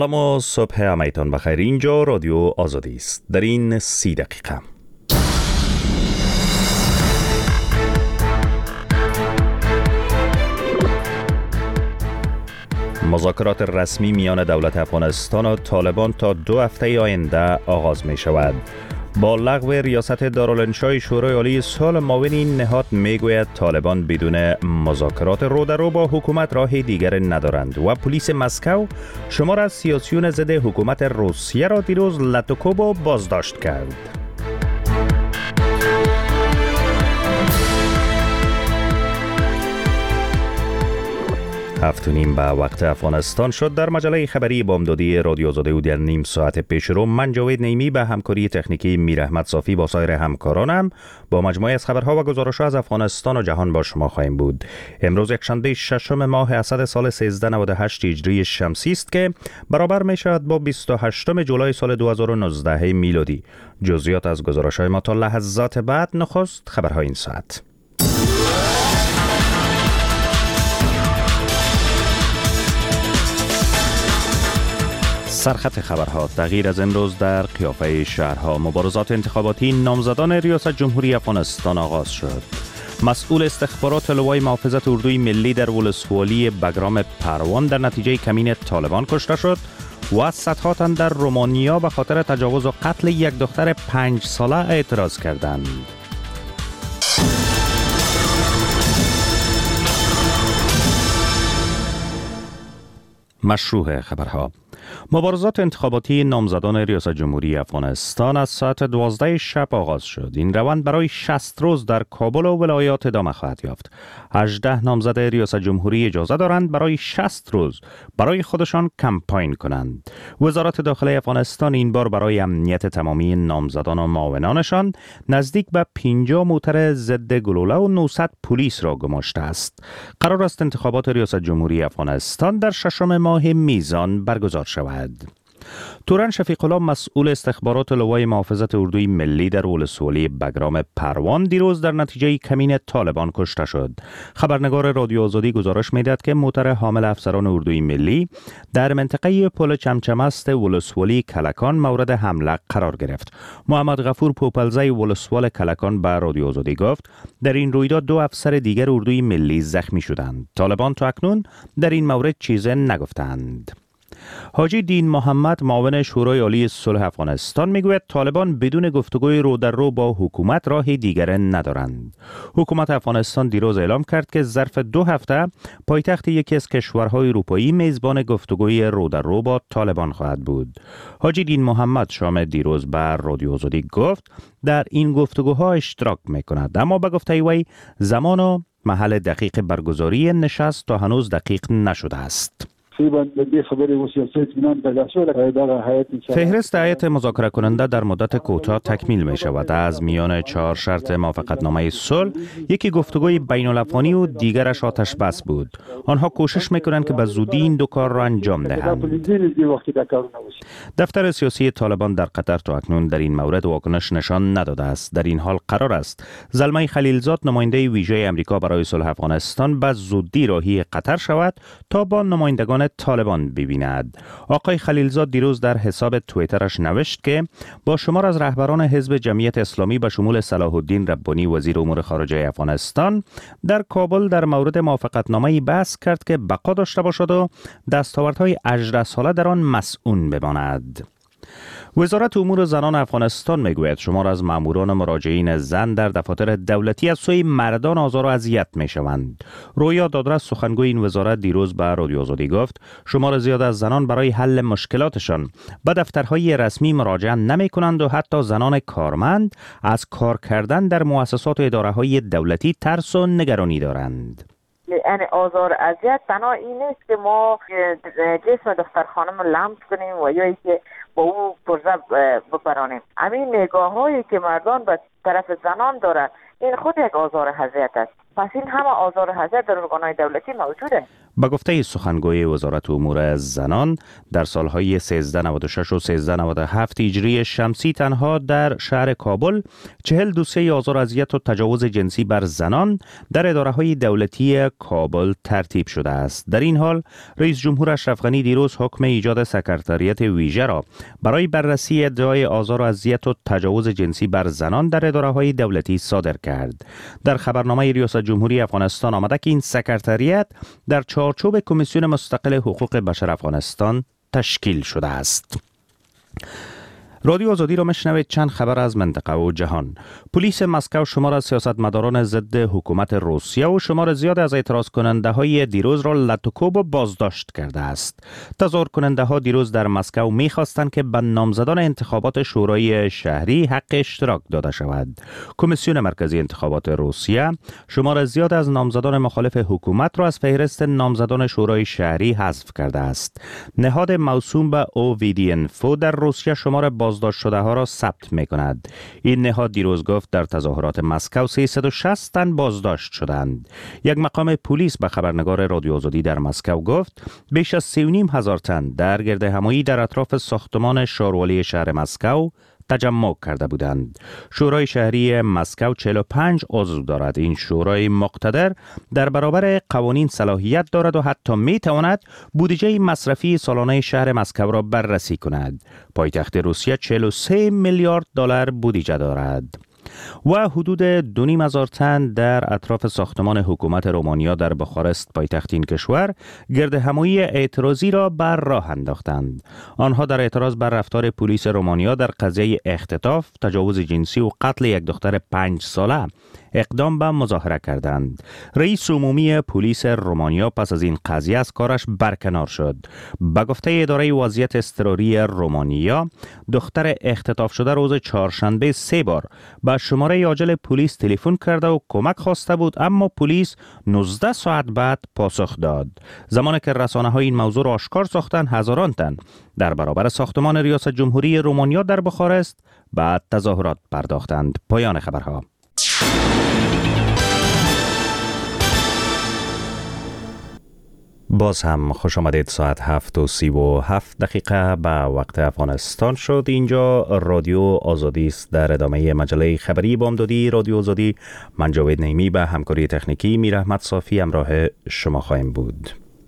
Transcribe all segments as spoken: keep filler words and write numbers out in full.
سلام و صبح همایتان بخیر. اینجا رادیو آزادی است. در این سی دقیقه مذاکرات رسمی میان دولت افغانستان و طالبان تا دو هفته آینده آغاز می شود. با لغو ریاست دارالانشای شورای عالی صلح معاون این نهاد میگوید طالبان بدون مذاکرات رو در رو با حکومت راه دیگر ندارند و پلیس مسکو شمار از سیاسیون ضد حکومت روسیه را دیروز لتوکوبو بازداشت کرد. هفت و نیم به وقت افغانستان شد. در مجله خبری بامدادی رادیو آزادی و در نیم ساعت پیش رو من جاوید نیمی به همکاری تکنیکی میر احمد صافی با سایر همکارانم با مجموعه از خبرها و گزارش‌ها از افغانستان و جهان با شما خواهیم بود. امروز یکشنبه ششم ماه اسد سال سیزده نود و هشت هجری شمسی است که برابر می شود با بیست و هشتم جولای سال دو هزار و نوزده میلادی. جزئیات از گزارش‌های ما تا لحظات بعد. نخست خبرهای این ساعت. سرخط خبرها. تغییر از امروز در قیافه شهرها. مبارزات انتخاباتی نامزدان ریاست جمهوری افغانستان آغاز شد. مسئول استخبارات لوای محافظت اردوی ملی در ولسوالی بگرام پروان در نتیجه کمین طالبان کشته شد و صدها تن در رومانیا به خاطر تجاوز و قتل یک دختر پنج ساله اعتراض کردند. مشروع خبرها. مبارزات انتخاباتی نامزدان ریاست جمهوری افغانستان از ساعت دوازده شب آغاز شد. این روند برای شصت روز در کابل و ولایات ادامه خواهد یافت. هجده نامزد ریاست جمهوری اجازه دارند برای شصت روز برای خودشان کمپاین کنند. وزارت داخلی افغانستان این بار برای امنیت تمامی نامزدان و معاونانشان نزدیک به پنجاه موتر ضد گلوله و نهصد پلیس را گماشته است. قرار است انتخابات ریاست جمهوری افغانستان در ششم ماه میزان برگزار شود. تورن شفیق الله مسئول استخبارات لوای محافظت اردوی ملی در ولسوالی بگرام پروان دیروز در نتیجه کمین طالبان کشته شد. خبرنگار رادیو آزادی گزارش می‌دهد که موتر حامل افسران اردوی ملی در منطقه پل چمچمست ولسوالی کلکان مورد حمله قرار گرفت. محمد غفور پوپلزی ولسوال کلکان به رادیو آزادی گفت در این رویداد دو افسر دیگر اردوی ملی زخمی شدند. طالبان تا اکنون در این مورد چیزی نگفتند. حاجی دین محمد معاون شورای عالی صلح افغانستان میگوید طالبان بدون گفتگوی رو در رو با حکومت راه دیگر ندارند. حکومت افغانستان دیروز اعلام کرد که ظرف دو هفته پایتخت یکی از کشورهای اروپایی میزبان گفتگوی رو در رو با طالبان خواهد بود. حاجی دین محمد شام دیروز بر رادیو آزادی گفت در این گفتگوها اشتراک میکند، اما به گفته وی زمان و محل دقیق برگزاری نشست تا هنوز دقیق نشده است. فهرست هیئت مذاکره کننده در مدت کوتاه تکمیل می شود. از میان چهار شرط موافقتنامه صلح یکی گفتگوی بین الافغانی و دیگرش آتش بس بود. آنها کوشش می کنند که به زودی این دو کار را انجام دهند. دفتر سیاسی طالبان در قطر تا اکنون در این مورد واکنش نشان نداده است. در این حال قرار است زلمه خلیلزاد نماینده ویژه آمریکا برای صلح افغانستان به زودی راهی قطر شود تا با نمایندگان طالبان ببیند. آقای خلیلزاد دیروز در حساب توییترش نوشت که با شمار از رهبران حزب جمعیت اسلامی به شمول صلاح الدین ربانی وزیر امور خارجه افغانستان در کابل در مورد موافقتنامه‌ای بحث کرد که بقا داشته باشد و دستاوردهای هجده ساله در آن مسئول بماند. وزارت امور زنان افغانستان میگوید شمار از ماموران مراجعین زن در دفاتر دولتی از سوی مردان آزار و اذیت میشوند. رویا دادرس سخنگوی این وزارت دیروز به رادیو آزادی گفت شمار زیاد از زنان برای حل مشکلاتشان به دفترهای رسمی مراجعه نمی کنند و حتی زنان کارمند از کار کردن در مؤسسات و اداره‌های دولتی ترس و نگرانی دارند. یعنی آزار اذیت تنها این نیست که ما جسم دختر خانم لمس کنیم و یا که با او پرزه بپرانیم. همین نگاه هایی که مردان به طرف زنان دارند این خود یک آزار اذیت است. پس این همه آزار اذیت در ارگان‌های دولتی موجوده. به گفته سخنگوی وزارت امور زنان در سالهای سیزده نود و شش و سیزده نود و هفت هجری شمسی تنها در شهر کابل چهل دوسیه آزار و اذیت و تجاوز جنسی بر زنان در اداره‌های دولتی کابل ترتیب شده است. در این حال رئیس جمهور اشرف غنی دیروز حکم ایجاد سکرتریت ویژه را برای بررسی ادعای آزار و اذیت و تجاوز جنسی بر زنان در اداره‌های دولتی صادر کرد. در خبرنامه ریاست جمهوری افغانستان آمده که این سکرتریت در چارچوب کمیسیون مستقل حقوق بشر افغانستان تشکیل شده است. رادیو آزادی را میشنوید. چند خبر از منطقه و جهان. پلیس مسکو شمار از سیاستمداران ضد حکومت روسیه و شمار زیاد از اعتراض کننده های دیروز را لطوکوب و بازداشت کرده است. تظاهر کننده ها دیروز در مسکو می‌خواستند که به نامزدان انتخابات شورای شهری حق اشتراک داده شود. کمیسیون مرکزی انتخابات روسیه شمار زیاد از نامزدان مخالف حکومت را از فهرست نامزدان شورای شهری حذف کرده است. نهاد موسوم به اوویدینفو در روسیه شمار بازداشت شده ها را ثبت می کند. این نهاد دیروز گفت در تظاهرات مسکو سیصد و شصت تن بازداشت شدند. یک مقام پلیس به خبرنگار رادیو آزادی در مسکو گفت بیش از سی و نیم هزار تن در گرد همایی در اطراف ساختمان شاروالی شهر مسکو تجمع کرده بودند. شورای شهری مسکو چهل و پنج عضو دارد. این شورای مقتدر در برابر قوانین صلاحیت دارد و حتی می تواند بودجه مصرفی سالانه شهر مسکو را بررسی کند. پایتخت روسیه چهل و سه میلیارد دلار بودجه دارد. و حدود دو نیم هزار تن در اطراف ساختمان حکومت رومانیا در بخارست پایتخت این کشور گرد همایی اعتراضی را بر راه انداختند. آنها در اعتراض بر رفتار پلیس رومانیا در قضیه اختطاف، تجاوز جنسی و قتل یک دختر پنج ساله اقدام به مظاهره کردند. رئیس عمومی پلیس رومانیا پس از این قضیه از کارش برکنار شد. به گفته اداره وضعیت اضطراری رومانیا، دختر اختطاف شده روز چهارشنبه سه بار به شماره عاجل پلیس تلفن کرده و کمک خواسته بود، اما پلیس نوزده ساعت بعد پاسخ داد. زمانی که رسانه‌های این موضوع را آشکار ساختند، هزاران تن در برابر ساختمان ریاست جمهوری رومانیا در بخارست به تظاهرات پرداختند. پایان خبرها. باز هم خوش آمدید. ساعت هفت و سی و هفت دقیقه به وقت افغانستان شد. اینجا رادیو آزادی است. در ادامه مجله خبری بامدادی رادیو آزادی، من جاوید نعیمی به همکاری تکنیکی میر احمد صافی همراه شما خواهیم بود.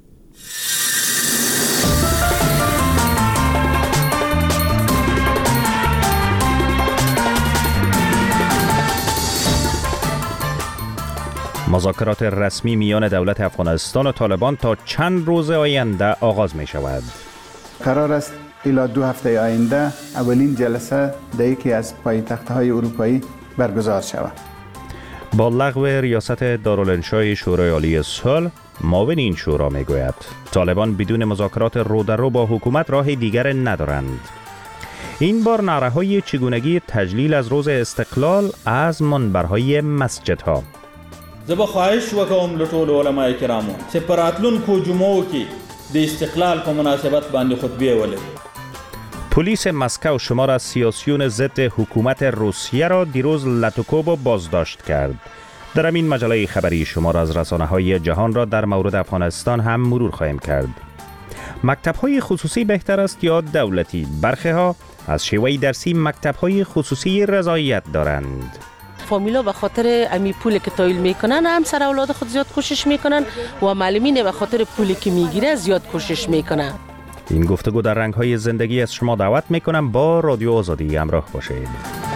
مذاکرات رسمی میان دولت افغانستان و طالبان تا چند روز آینده آغاز می شود. قرار است الی دو هفته آینده اولین جلسه در یکی از پایتخت‌های اروپایی برگزار شود. با لغو ریاست دارالانشای شورای عالی صلح، معاون این شورا می گوید طالبان بدون مذاکرات رو در رو با حکومت راه دیگر ندارند. این بار نعره‌های چگونگی تجلیل از روز استقلال از منبرهای مسجدها. زبا خواهش وکوم لطول علماء کرامو سپراتلون کو جمعو کی د استقلال په مناسبت باندې خطبه ولري. پلیس مسکو شمار از سیاسیون ضد حکومت روسیه را دیروز لطوکوب و بازداشت کرد. در این مجله خبری شمار از رسانه‌های جهان را در مورد افغانستان هم مرور خواهیم کرد. مکتب‌های خصوصی بهتر است یا دولتی؟ برخی ها از شیوه درسی مکتب‌های خصوصی رضایت دارند. فامیلا به خاطر امی پولی که تایل میکنن هم سر اولاد خود زیاد کوشش میکنن و معلمین به خاطر پولی که میگیره زیاد کوشش میکنن. این گفتگو در رنگ‌های زندگی از شما دعوت میکنم با رادیو آزادی همراه باشید.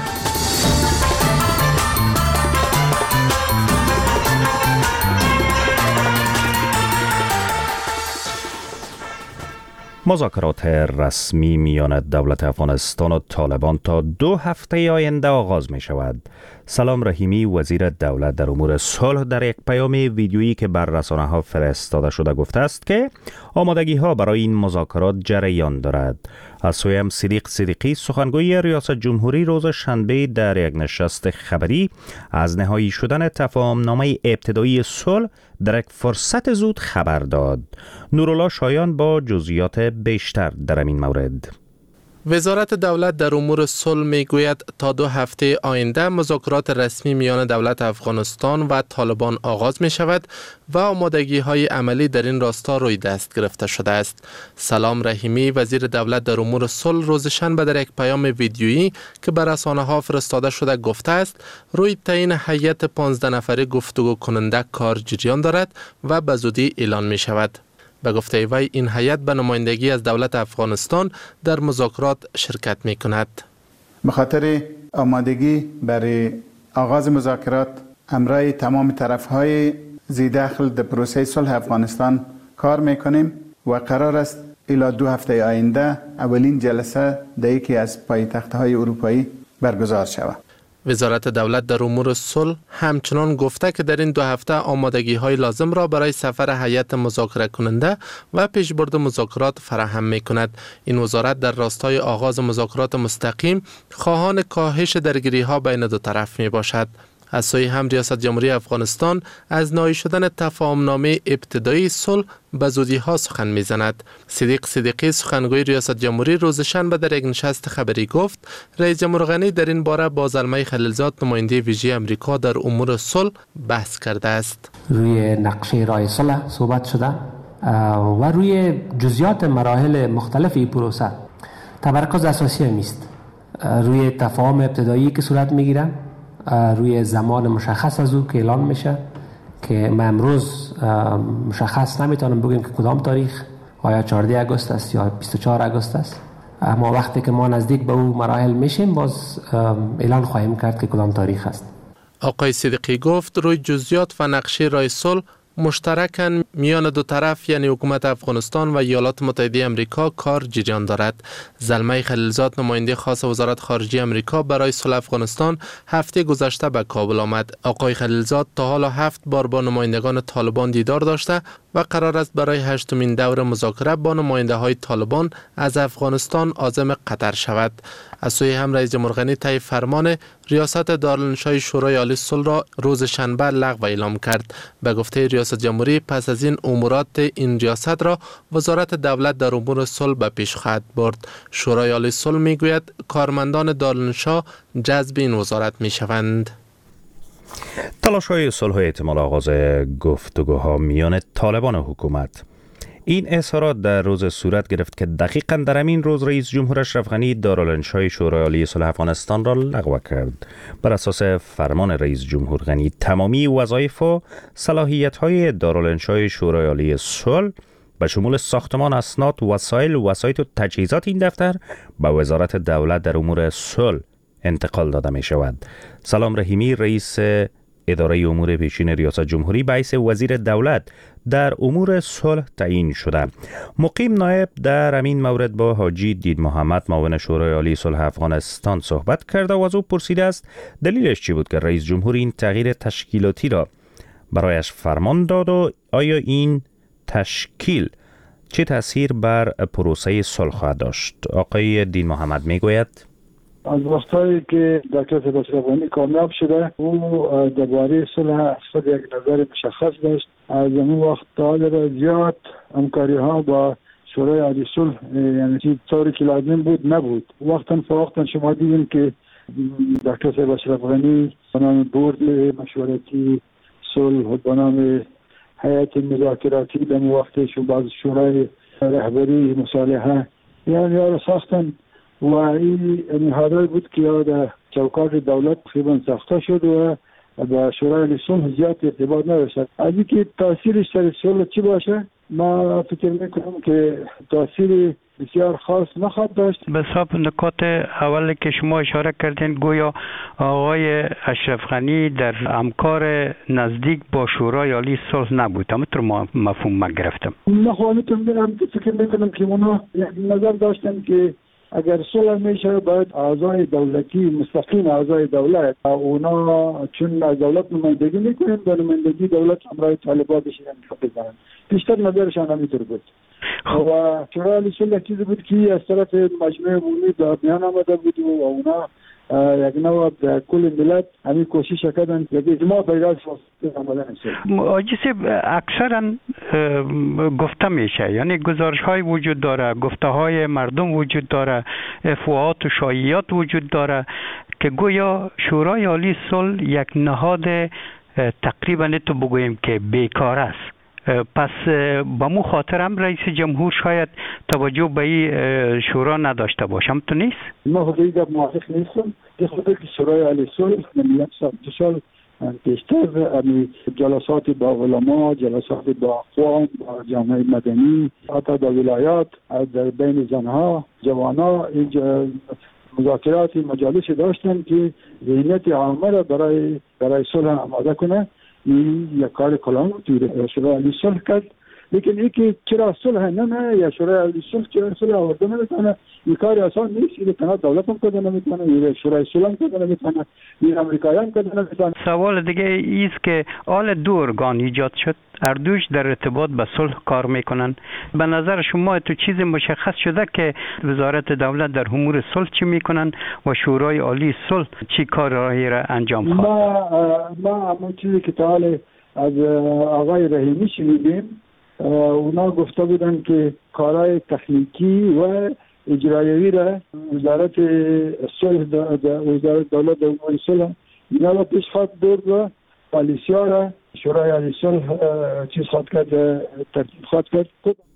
مذاکرات رسمی میان دولت افغانستان و طالبان تا دو هفته آینده آغاز می شود. سلام رحیمی وزیر دولت در امور صلح در یک پیام ویدیویی که بر رسانه‌ها فرستاده شده گفته است که آمادگی ها برای این مذاکرات جریان دارد. از سوی هم صدیق صدیقی سخنگوی ریاست جمهوری روز شنبه در یک نشست خبری از نهایی شدن تفاهم‌نامه ابتدایی صلح در یک فرصت زود خبر داد. نورالله شایان با جزئیات بیشتر در این مورد. وزارت دولت در امور صلح میگوید تا دو هفته آینده مذاکرات رسمی میان دولت افغانستان و طالبان آغاز می شود و آمادگی های عملی در این راستا روی دست گرفته شده است. سلام رحیمی وزیر دولت در امور صلح روز شنبه در یک پیام ویدیویی که بر رسانه ها فرستاده شده گفته است روی تعیین هیئت پانزده نفره گفتگو کننده کار جریان دارد و به زودی اعلان می شود. به گفته وی این هیئت به نمایندگی از دولت افغانستان در مذاکرات شرکت می کند. به خاطر آمادگی برای آغاز مذاکرات امرای تمام طرف‌های زیداخل در پروسه صلح افغانستان کار می کنیم و قرار است الی دو هفته آینده اولین جلسه در یکی از پایتخت‌های اروپایی برگزار شود. وزارت دولت در امور صلح همچنان گفته که در این دو هفته آمادگی های لازم را برای سفر هیئت مذاکره کننده و پیشبرد مذاکرات فراهم می کند. این وزارت در راستای آغاز مذاکرات مستقیم خواهان کاهش درگیری ها بین دو طرف می باشد. از سوی هم ریاست جمهوری افغانستان از نهایی شدن تفاهمنامه ابتدایی صلح به زودی ها سخن میزند. صدیق صدیقی سخنگوی ریاست جمهوری روز شنبه در یک نشست خبری گفت رئیس جمهور غنی در این باره با زلمه خلیلزاد نماینده ویژه امریکا در امور صلح بحث کرده است. روی نقشه راه صلح صحبت شده و روی جزئیات مراحل مختلف این پروسه تمرکز اساسی است. روی تفاهم ابتدایی که صورت میگیره، روی زمان مشخص از او که اعلان میشه که ما امروز مشخص نمیتونم بگیم که کدام تاریخ، آیا چهارده آگوست است یا بیست و چهار آگوست است، اما وقتی که ما نزدیک به او مراحل میشیم باز اعلان خواهیم کرد که کدام تاریخ است. آقای صدیقی گفت روی جزئیات و نقشه راه صلح مشترکاً میان دو طرف یعنی حکومت افغانستان و ایالات متحده امریکا کار جریان دارد. زلمه خلیلزاد نماینده خاص وزارت خارجه امریکا برای صلح افغانستان هفته گذشته به کابل آمد. آقای خلیلزاد تا حالا هفت بار با نمایندگان طالبان دیدار داشته و قرار است برای هشتمین دور مذاکره با نماینده های طالبان از افغانستان عازم قطر شود. از سوی هم رئیس جمهور غنی طی فرمان ریاست دارالانشای شورای عالی صلح را روز شنبه لغو اعلام کرد. به گفته ریاست جمهوری پس از این امورات این ریاست را وزارت دولت در امور صلح به پیش خواهد برد. شورای عالی صلح میگوید کارمندان دارالانشا جذب این وزارت میشوند. تلاش‌های صلح و احتمال آغاز گفتگوها میان طالبان و حکومت. این اظهارات در روز صورت گرفت که دقیقاً در همین روز رئیس جمهور اشرف غنی دارالانشای شورای عالی صلح افغانستان را لغو کرد. بر اساس فرمان رئیس جمهور غنی تمامی وظایف و صلاحیت‌های دارالانشای شورای عالی صلح به شمول ساختمان، اسناد، وسایل، وسایط و تجهیزات این دفتر به وزارت دولت در امور صلح انتقال داده می شود. سلام رحیمی رئیس اداره امور پیشین ریاست جمهوری به حیث وزیر دولت در امور صلح تعیین شده. مقیم نایب در همین مورد با حاجی دید محمد معاون شورای عالی صلح افغانستان صحبت کرده و از او پرسیده است دلیلش چی بود که رئیس جمهور این تغییر تشکیلاتی را برایش فرمان داد و آیا این تشکیل چه تاثیر بر پروسه صلح خواهد داشت؟ آقای دید محمد میگوید از وقتایی که دکتر اشرف غنی کامیاب شده او درباره صلح خود یک نظر مشخص داشت. از اون وقت تا حالا زیاد همکاری ها با شورای عالی صلح یعنی چی طوری که لازم بود نبود. وقتا فوقتا شما دیدیم که دکتر اشرف غنی به نام بورد مشورتی صلح و به نام هیئت مذاکراتی در وقتش و بعض شورای رهبری مصالحه یعنی ها ساختن و این نهادهایی بود که در چوکات دولت تقریبا ساخته شد و با شورای صلح زیاد ارتباط نداشت. از اینکه تاثیرش در صلح چی باشه ما فکر میکنم که تاثیر بسیار خاص نخواهد داشت. به حساب نکات اولی که شما اشاره کردین گویا آقای اشرف غنی در همکار نزدیک با شورای عالی صلح نبود. همونطور ما مفهوم ما گرفتم. نخواهیتون فکر میکنم که اونا نظر داشتن که اگر صلح میشه باید اعضای دولتی مستقیم اعضای دولت اونا چون از دولت نمایندگی میکنن به نمایندگی دولت همراه طالبان بشین بزنن. بیشتر نظرشان همینطور بود. و شورای عالی صلح چیزی بود که از طرف مجمع عمومی به میان آمده بود و اونا یک نوع در کل ملت همین کوشش کردن یک اجماع پیدا شد. آجی صاحب اکثرا گفته میشه یعنی گزارش های وجود داره، گفته های مردم وجود داره افواهات و شایعات وجود داره که گویا شورای عالی صلح یک نهاد تقریبا تو بگوییم که بیکار است. پس با مو خاطر هم رئیس جمهور شاید توجه به این شورا نداشته باشم، تو نیست؟ ما خودی در موافق نیستم که خودی که شورای عالی صلح من یک سال پیشتر امی جلسات با علما، جلسات با اقوام، با جامعه مدنی، حتی در ولایات، در بین زنها، جوانها، این مذاکرات مجالس داشتن که ذهنیت عامه را برای برای صلح آماده کنه. این یک کار کلان توی شورای عالی صلح کرد، لیکن اینکه چرا صلح نمیه یا شورای عالی صلح چرا صلح آورده نمیتونه، این کار آسان نیست. این تنها دولت هم کده نمیتونه، این شورای صلح هم کده نمیتونه، این امریکایی هم کده نمیتونه. سوال دیگه ایست که آل دو ارگان ایجاد شد، هر دوش در ارتباط به صلح کار میکنن. به نظر شما تو چیز مشخص شده که وزارت دولت در امور صلح چی میکنن و شورای عالی صلح چی کارهایی را انجام خواهد؟ ما ما همون چیزی که تا حال از آقای رحیمی شنیدیم، اونا گفته بودن که کارهای تکنیکی و اجرایی را وزارت صلح وزارت دولت در امور صلح اینا را پیش خواهد برد و پالیسی ها را شورای عالی صلح چیز خواهد کرد، ترتیب خواهد کرد.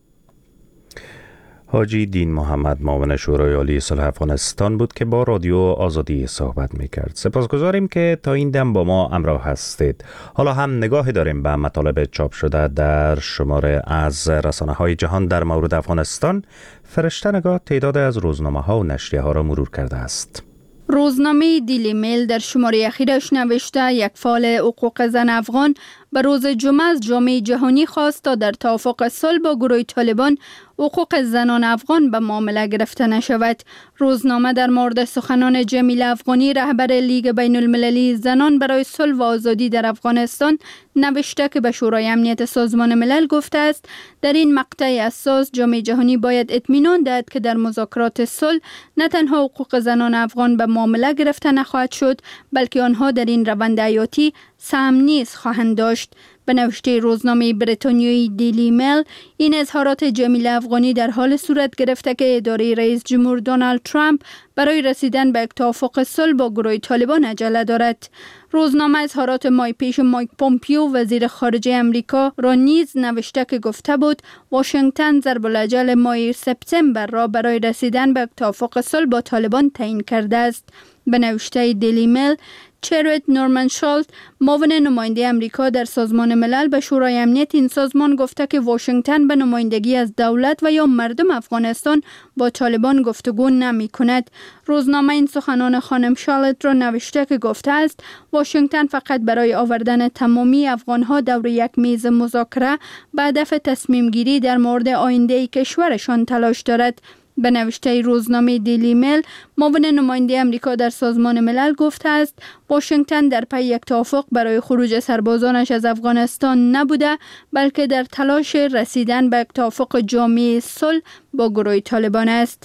حاجی دین محمد معاون شورای عالی صلح افغانستان بود که با رادیو آزادی صحبت میکرد. سپاسگزاریم که تا این دم با ما همراه هستید. حالا هم نگاهی داریم به مطالب چاپ شده در شماره از رسانه های جهان در مورد افغانستان. فرشته نگاه تعداد از روزنامه ها و نشریه ها را مرور کرده است. روزنامه دیلی میل در شماره اخیرش نوشته یک فعال حقوق زن افغان به روز جمعه از جامعه جهانی خواست تا در توافق صلح با گروه طالبان حقوق زنان افغان به معامله گرفته نشود. روزنامه در مورد سخنان جمیل افغانی رهبر لیگ بین المللی زنان برای صلح و آزادی در افغانستان نوشته که به شورای امنیت سازمان ملل گفته است در این مقطع اساس جامعه جهانی باید اطمینان دهد که در مذاکرات صلح نه تنها حقوق زنان افغان به معامله گرفته نخواهد شد، بلکه آنها در این روند حیاتی سهم نیز خواهند داشت. به نوشته روزنامه بریتانیایی دیلی میل، این اظهارات جمیل افغانی در حال صورت گرفته که اداره رئیس جمهور دونالد ترامپ برای رسیدن به یک توافق صلح با گروه طالبان عجله دارد. روزنامه اظهارات ماه پیش مایک پومپیو وزیر خارجه امریکا را نیز نوشته که گفته بود واشنگتن ضرب الاجل ماه سپتامبر را برای رسیدن به یک توافق صلح با طالبان تعیین کرده است. به نوشته دیلی میل، چریت نورمن شالت معاون نماینده امریکا در سازمان ملل به شورای امنیت این سازمان گفته که واشنگتن به نمایندگی از دولت و یا مردم افغانستان با طالبان گفتگو نمی کند. روزنامه این سخنان خانم شالت را نوشته که گفته است واشنگتن فقط برای آوردن تمامی افغانها دور یک میز مذاکره به هدف تصمیم گیری در مورد آینده کشورشان تلاش دارد. به نوشته روزنامه دیلی میل، معاون نماینده امریکا در سازمان ملل گفته است واشنگتن در پی یک توافق برای خروج سربازانش از افغانستان نبوده، بلکه در تلاش رسیدن به یک توافق جامع صلح با گروه طالبان است.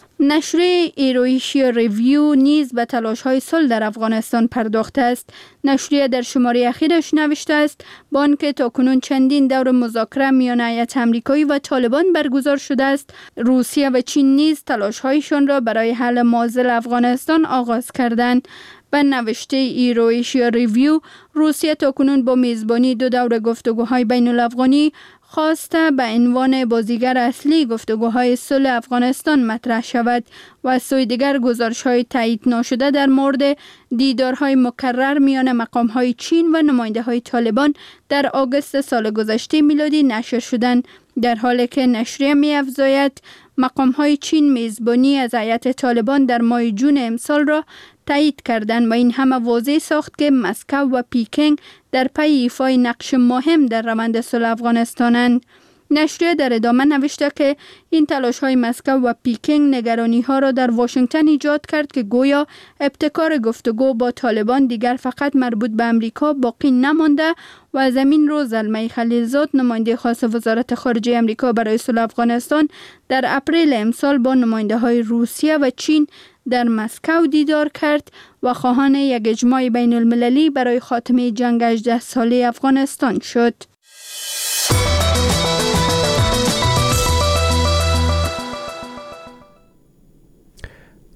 نشریه ایرویشیا ریویو نیز به تلاش‌های صلح در افغانستان پرداخته است. نشریه در شماره اخیرش نوشته است با آنکه تاکنون چندین دور مذاکره میان هیئت آمریکایی و طالبان برگزار شده است، روسیه و چین نیز تلاش‌هایشان را برای حل معضل افغانستان آغاز کردند. به نوشته ایرویشیا ریویو، روسیه تاکنون با میزبانی دو دور گفتگوهای بین الافغانی خواسته به عنوان بازیگر اصلی گفتگوهای صلح افغانستان مطرح شود و از سوی دیگر گزارش‌های تایید ناشده در مورد دیدارهای مکرر میان مقام‌های چین و نماینده‌های طالبان در آگوست سال گذشته میلادی نشر شدند، در حالی که نشریه می‌افزاید مقام‌های چین میزبانی از هیئت طالبان در ماه جون امسال را تایید کردند و این همه واضح ساخت که مسکو و پیکنگ در پی ایفای نقش مهم در روند صلح افغانستانند. نشریه در ادامه نوشته که این تلاش‌های مسکو و پیکنگ نگرانی‌ها را در واشنگتن ایجاد کرد که گویا ابتکار گفتگو با طالبان دیگر فقط مربوط به امریکا باقی نمانده و از همین رو زلمه خلیلزاد نماینده خاص وزارت خارجه امریکا برای صلح افغانستان در اپریل امسال با نماینده‌های روسیه و چین در مسکو دیدار کرد و خواهان یک اجماع بین المللی برای خاتمه جنگ هجده ساله افغانستان شد.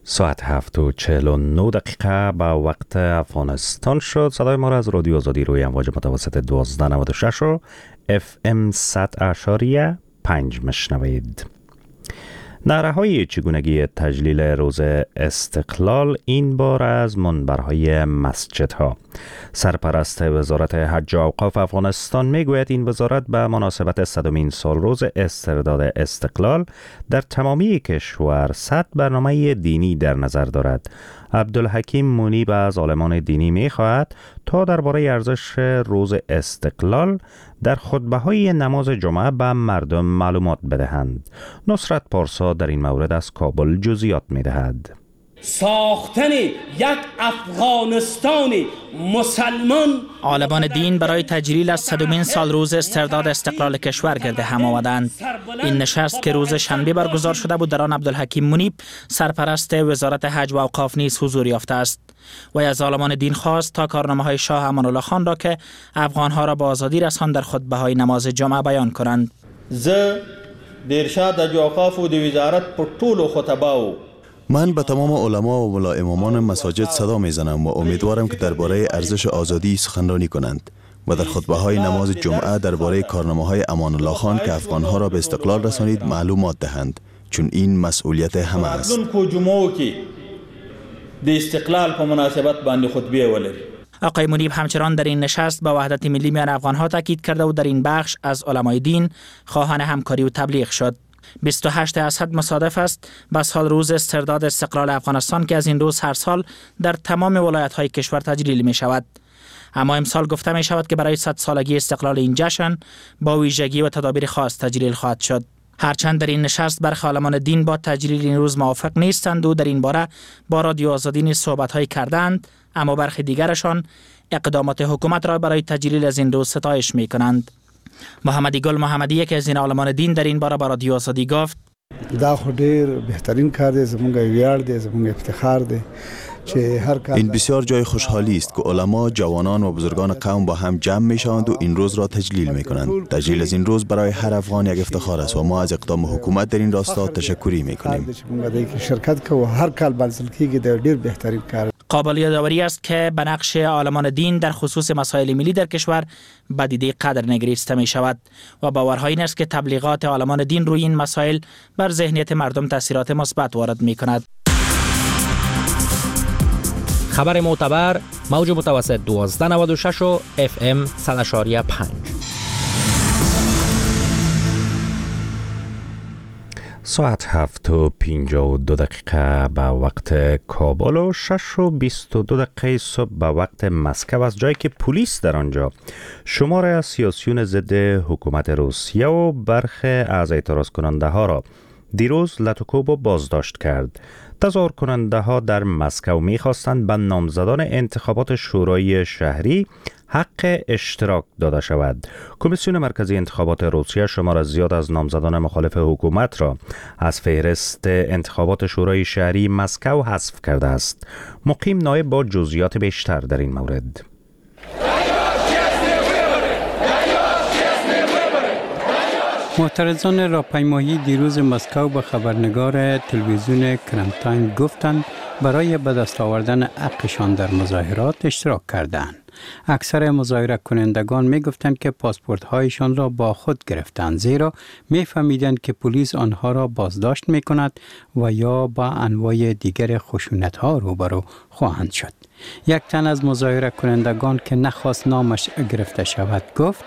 ساعت هفت و چهل و نه دقیقه با وقت افغانستان شد. صدای ما را از رادیو آزادی روی امواج متوسط دوازده نود و شش و اف ام صد اشاریه پنج مشنوید. نعره های چگونگی تجلیل روز استقلال این بار از منبرهای مسجدها. سرپرست وزارت حج و اوقاف افغانستان میگوید این وزارت به مناسبت صدمین سال روز استرداد استقلال در تمامی کشور صد برنامه دینی در نظر دارد. عبدالحکیم منیب از عالمان دینی می خواهد تا درباره ارزش روز استقلال در خطبه های نماز جمعه به مردم معلومات بدهند. نصرت پارسا در این مورد از کابل جزئیات می دهد. ساختن یک افغانستان مسلمان. عالمان دین برای تجلیل از صدمین سال روز استرداد استقلال کشور گرد هم آمدند. این نشست که روز شنبه برگزار شده بود در آن عبدالحکیم منیب سرپرست وزارت حج و اوقاف نیز حضور یافته است. و از عالمان دین خواست تا کارنامه‌های شاه امان الله خان را که افغانها را به آزادی رساند در خطبه‌های نماز جمعه بیان کنند. ز د ارشاد حج و اوقاف و د وزارت پر ټولو خطباو من به تمام علما و ملا امامان مساجد صدا میزنم و امیدوارم که درباره ارزش آزادی سخنرانی کنند و در خطبه های نماز جمعه درباره کارنامه های امان الله خان که افغانها را به استقلال رسانید معلومات دهند، چون این مسئولیت همه است. د استقلال په مناسبت باندې خطبه ولري. آقای منیب همچنان در این نشست با وحدت ملی میان افغانها تاکید کرده و در این بخش از علمای دین خواهان همکاری و تبلیغ شد. بیست و هشت اسد مصادف است با سال روز استرداد استقلال افغانستان که از این روز هر سال در تمام ولایت‌های کشور تجلیل می شود. اما امسال گفته می شود که برای صد سالگی استقلال این جشن با ویژگی و تدابیر خاص تجلیل خواهد شد. هرچند در این نشست برخی عالمان دین با تجلیل این روز موافق نیستند و در این باره با رادیو آزادی نیز صحبت‌های کردند، اما برخی دیگرشان اقدامات حکومت را برای تجلیل از این روز ستایش می‌کنند. محمدی گل محمدی یکی از این عالمان دین در این باره با رادیو آزادی گفت: دا خو ډیر بهترین کار دی، زموږ ویاړ دی، زموږ افتخار دی. این بسیار جای خوشحالی است که علما، جوانان و بزرگان قوم با هم جمع می شوند و این روز را تجلیل می کنند. تجلیل از این روز برای هر افغان یک افتخار است و ما از اقدام حکومت در این راستا تشکری می کنیم. شرکت که هر کال بنسل کیږي د ډیر بهترین کار. قابل یادآوری است که به نقش عالمان دین در خصوص مسائل ملی در کشور به دیده قدر نگریسته می شود و باورها این است که تبلیغات عالمان دین روی این مسائل بر ذهنیت مردم تاثیرات مثبت وارد می کند. خبر معتبر موج متوسط دوازده نود و شش و اف ام صد اشاریه پنج. ساعت هفت و پینجاه و دو دقیقه به وقت کابل و شش و بیست و دو دقیقه صبح به وقت مسکو از جایی که پلیس در آنجا شمار از سیاسیون ضد حکومت روسیه و برخی از اعتراض کننده ها را دیروز لتوکوب بازداشت کرد. تظاهر کننده ها در مسکو می خواستند به نامزدان انتخابات شورای شهری حق اشتراک داده شود. کمیسیون مرکزی انتخابات روسیه شمار زیاد از نامزدان مخالف حکومت را از فهرست انتخابات شورای شهری مسکو حذف کرده است. مقیم نایب با جزئیات بیشتر در این مورد. معترضان راهپیمایی دیروز مسکو به خبرنگار تلویزیون کریم تایم گفتند برای به دست آوردن حقشان در مظاهرات اشتراک کردند. اکثر مظاهره کنندگان می گفتند که پاسپورت هایشان را با خود گرفتند، زیرا می فهمیدند که پلیس آنها را بازداشت می کند و یا با انواع دیگر خشونت ها روبرو خواهند شد. یک تن از مظاهره کنندگان که نخواست نامش گرفته شود گفت: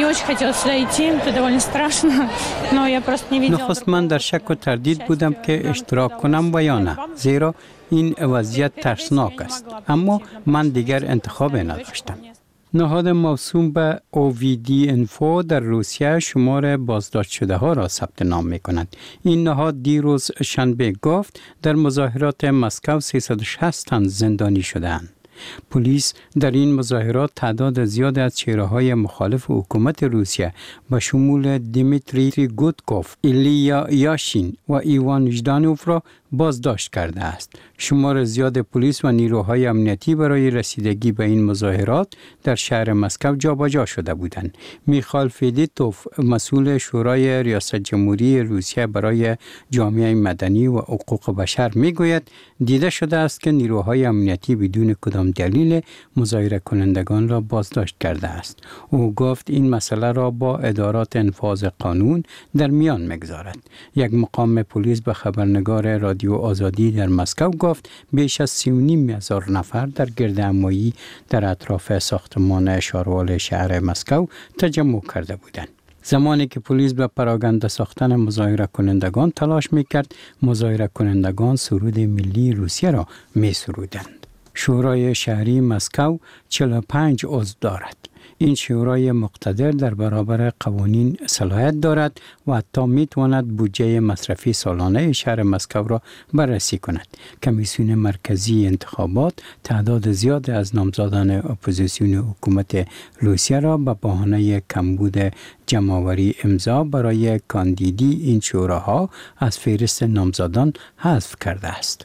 نخست من در شک و تردید بودم که اشتراک کنم و یا نه، زیرا این وضعیت ترسناک است، اما من دیگر انتخاب نداشتم. نهاد موسوم به او وی دی انفو در روسیه شمار بازداشت شده ها را ثبت نام می کند. این نهاد دیروز شنبه گفت در مظاهرات مسکو سیصد و شصت تن زندانی شدند. پلیس در این مظاهرات تعداد زیاد از چهره‌های مخالف حکومت روسیه به شمول دیمیتری گودکوف، ایلیا یاشین و ایوان ژدانوف را بازداشت کرده است. شمار زیاد پلیس و نیروهای امنیتی برای رسیدگی به این مظاهرات در شهر مسکو جابجا شده بودند. میخائیل فدیتوف، مسئول شورای ریاست جمهوری روسیه برای جامعه مدنی و حقوق بشر میگوید دیده شده است که نیروهای امنیتی بدون کدام دلیل مظاهره کنندگان را بازداشت کرده است. او گفت این مسئله را با ادارات انفاذ قانون در میان میگذارد. یک مقام پلیس به خبرنگار رادیو آزادی در مسکو گفت بیش از سی و نیم هزار نفر در گردهمایی در اطراف ساختمان شاروال شهر مسکو تجمع کرده بودند. زمانی که پلیس به پراگنده ساختن مظاهره کنندگان تلاش میکرد، مظاهره کنندگان سرود ملی روسیه را می سرودند. شورای شهری مسکو چهل و پنج عضو دارد. این شورای مقتدر در برابر قوانین صلاحیت دارد و حتی می تواند بودجه مصرفی سالانه شهر مسکو را بررسی کند. کمیسیون مرکزی انتخابات تعداد زیاد از نامزدان اپوزیسیون حکومت روسیه را به بهانه کمبود جمع‌آوری امضا برای کاندیدی این شوراها از فهرست نامزدان حذف کرده است.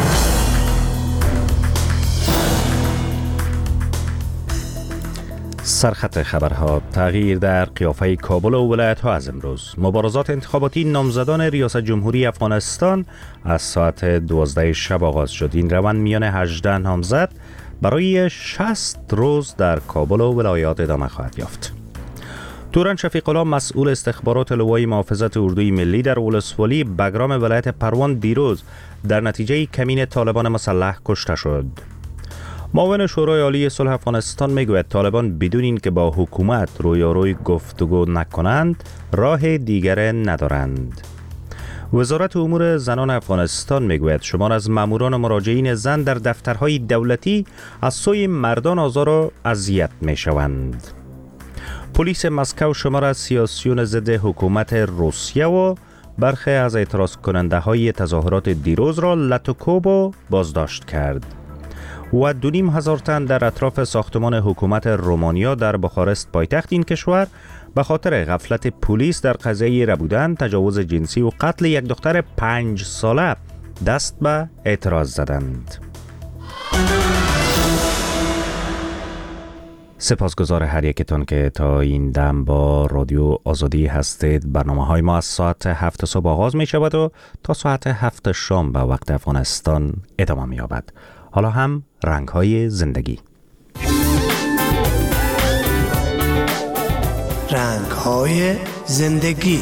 سرخط خبرها: تغییر در قیافه کابل و ولایت‌ها از امروز. مبارزات انتخاباتی نامزدان ریاست جمهوری افغانستان از ساعت دوازده شب آغاز شد. این روند میان هجده نامزد برای شصت روز در کابل و ولایات ادامه خواهد یافت. توران شفیق الله، مسئول استخبارات لوای محافظت اردوی ملی در ولسوالی بگرام ولایت پروان، دیروز در نتیجه کمین طالبان مسلح کشته شد. معاون شورای عالی صلح افغانستان میگوید طالبان بدون اینکه با حکومت رویاروی گفتگو نکنند راه دیگر ندارند. وزارت امور زنان افغانستان میگوید شمار از ماموران و مراجعین زن در دفترهای دولتی از سوی مردان آزار و اذیت میشوند. پلیس مسکو شمار از سیاسیون ضد حکومت روسیه و برخی از اعتراض کننده های تظاهرات دیروز را لتوکوب و بازداشت کرد. و دو نیم هزار تن در اطراف ساختمان حکومت رومانیا در بخارست پایتخت این کشور به خاطر غفلت پلیس در قضیه ربودن، تجاوز جنسی و قتل یک دختر پنج ساله دست به اعتراض زدند. سپاسگزار هر یکتان که تا این دم با رادیو آزادی هستید. برنامه های ما از ساعت هفت صبح آغاز می شود و تا ساعت هفت شام به وقت افغانستان ادامه می یابد. حالا هم رنگ های زندگی. رنگ های زندگی.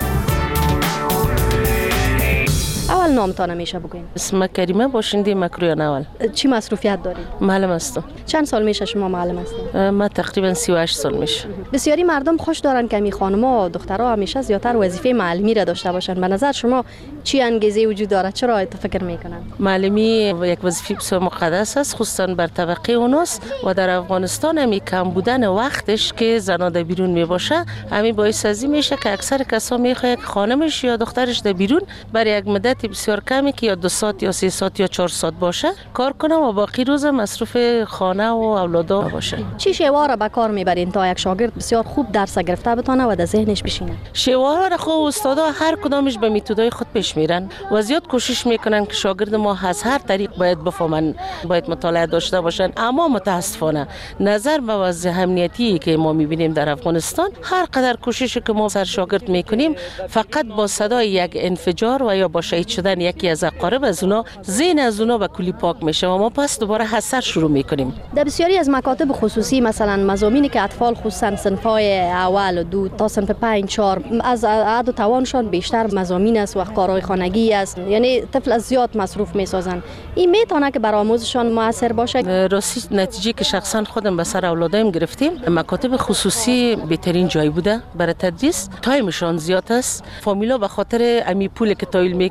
اول نامتان میشه بگوین؟ اسم کریمه باشنده مکرویان. اول چی مصروفیت دارید؟ معلم هستم. چند سال میشه شما معلم هستید؟ ما تقریبا سی و هشت سال میشه. بسیاری مردم خوش دارن که می خانم‌ها و دخترها همیشه زیاتر وظیفه معلمی را داشته باشن. به نظر شما چی انگیزه وجود داره؟ چرا ات فکر میکنن؟ معلمی یک وظیفه بسیار مقدس است، خصوصا بر طبقه اوناست و در افغانستان همی کم بودن وقتش که زنا در بیرون می باشه، همین باعث ازی میشه که اکثر کسا میخواد خانمش یا دخترش در بیرون برای یک مدت بسیار کمی که یا دو ساعت یا سه ساعت یا چهار ساعت باشه کار کنه و باقی روز مصروف خانه و اولادا باشه. چی شیوه را به کار میبرین تا یک شاگرد بسیار خوب درس گرفته بتونه و در ذهنش بشینه؟ شیوه را خو استادا هر کدامش به میتودای خود پیش میرن و زیاد کوشش میکنن که شاگرد ما از هر طریق باید بفهمن، باید مطالعه داشته باشن. اما متاسفانه نظر به وضع امنیتی که ما میبینیم در افغانستان، هر قدر کوششی که ما سر شاگرد میکنیم فقط با صدای یک انفجار و یا با شهید شدن یکی از اقارب از اونا ذهن از اونا به کلی پاک میشه و ما پس دوباره حسر شروع میکنیم. در بسیاری از مکاتب خصوصی مثلا مضامینی که اطفال خصوصا صنفای اول و دو تا صنف پنج چهار از عدد و توانشان بیشتر مضامین است و کارهای خانگی است، یعنی طفل از زیاد مصروف میسازن. این میتونه که بر آموزشان موثر باشه. راستی نتیجه که شخصا خودم به سر اولادایم گرفتیم، مکاتب خصوصی بهترین جای بوده برای تدریس. تایمشان زیاد است. فامیلا به خاطر امی پول که تایل میکنن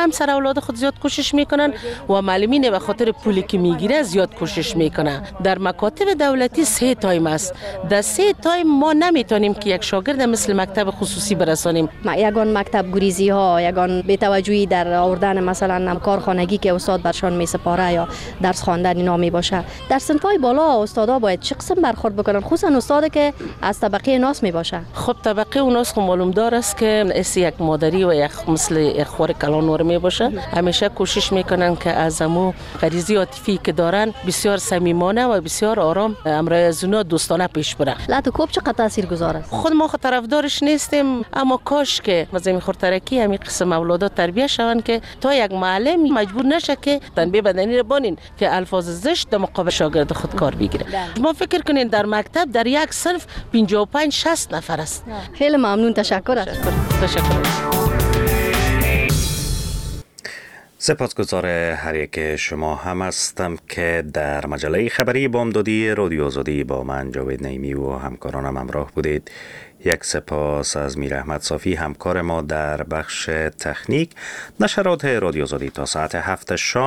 هم سر اولاد خود زیاد کوشش میکنن و معلمین به خاطر پولی که میگیره زیاد کوشش میکنه. در مکاتب دولتی سه تایم است. در سه تایم ما نمیتونیم که یک شاگرد مثل مکتب خصوصی برسانیم. یگان مکتب گریزی ها، یگان بی‌توجهی در آوردن مثلا کارخانگی که استاد برشان میسپاره یا درس خواندن اینا می باشه. در صنف‌های بالا استادا باید چه قسم برخورد بکنن، خصوصا استادی که از طبقه ناس می باشه؟ خب طبقه اوناس خب معلوم دار است که اس یک مادری و یک مثل یک خور کلان ور می باشه. همیشه کوشش میکنن که از امو غریزی عاطفی که دارن بسیار صمیمانه و بسیار آرام امرای از اونا دوستانه پیش بره. لاتو کوب چقدر تاثیرگذار است؟ خود ما طرفدارش نیستیم، اما کاش که وزیر خورترکی همین قسم اولادات تربیت شون که تا یک معلم مجبور نشه که تنبیه بدنی رو بانین که الفاظ زشت در مقابل شاگرد خود کار بگیره. ما فکر کنین در مکتب در یک صنف پنجاه و پنج شصت نفر است. خیلی ممنون، تشکر. تشکر. سپاسگزار هر یک شما هم هستم که در مجله خبری بامدادی رادیو آزادی با من جاوید نعیمی و همکارانم همراه بودید. یک سپاس از میر احمد صافی همکار ما در بخش تکنیک. نشرات رادیو آزادی تا ساعت هفت شام